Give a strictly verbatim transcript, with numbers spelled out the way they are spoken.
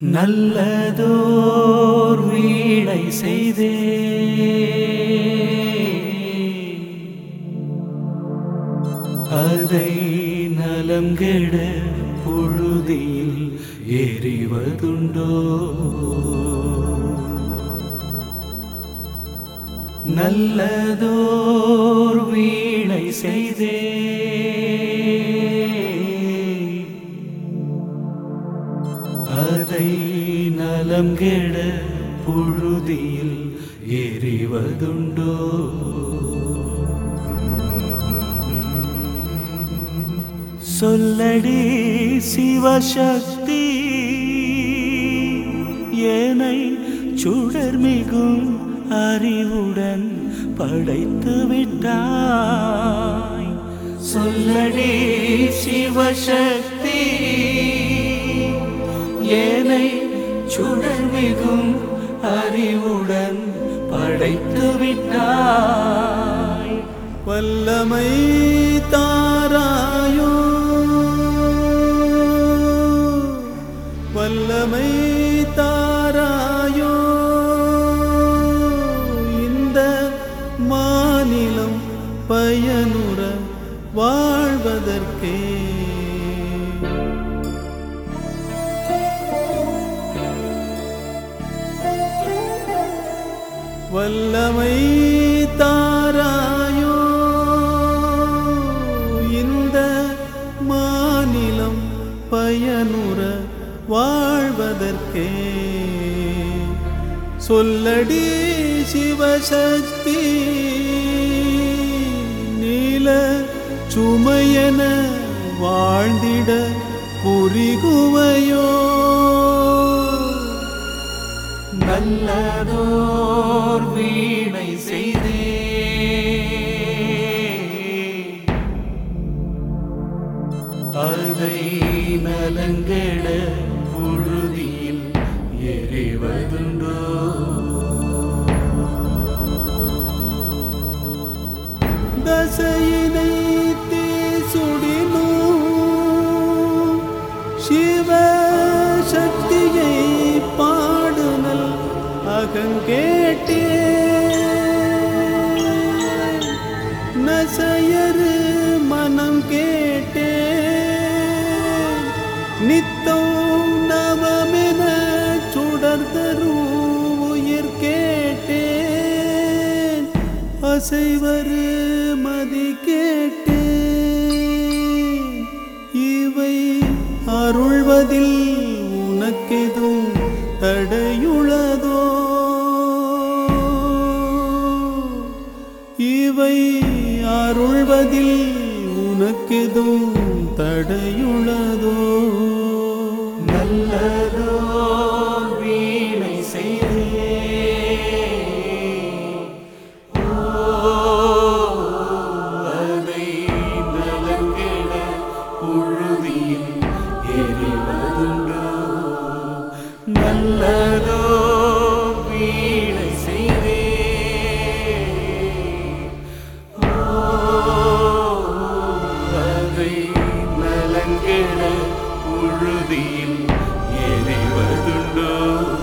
நல்லதோர் வீணை செய்தே அதை நலம் கெட புழுதியில் எறிவதுண்டோ? நல்லதோர் வீணை செய்தே அதை நலம் கெட புழுதியில் எறிவதுண்டோ? சொல்லடி சிவசக்தி, ஏனை சுடர்மிகும் அறிவுடன் படைத்து விட்டாய். சொல்லடி சிவசக்தி, ஏனை சுடர்மிகும் அறிவுடன் படைத்து விட்டாய். வல்லமை தாராயோ, வல்லமை தாராயோ, இந்த மாநிலம் பயனுற வாழ்வதற்கே. வல்லமை தாராயோ, இந்த மாநிலம் பயனுற வாழ்வதற்கே. சொல்லடி சிவசக்தி, நீல சுமையென வாழ்ந்திட புரிகுவையோ? நல்லதோர் வீணை செய்தே அதை நலங்கெட புழுதியில் எறிவதுண்டோ? தசையினை தீசுடினோ சிவ சக்தியை பாடுனல் அகங்கேட்டே. நசையரு மனம் கேட்டே, நித்தம் நவமென சுடர்தரும் உயிர் கேட்டேன். அசைவரு மதி கேட்டேன். இவை அருள்வதில் உனக்கெதும் தடையுளதோ? இவை அருள்வதில் உனக்கெதும் தடையுளதோ? நல்லதோர் வீணை செய்தே அதை நலங்கெட புழுதியில் எறிவதுண்டோ? நல்லதோர் வீணை செய்தே அதை நலங்கெட புழுதியில் எறிவதுண்டோ?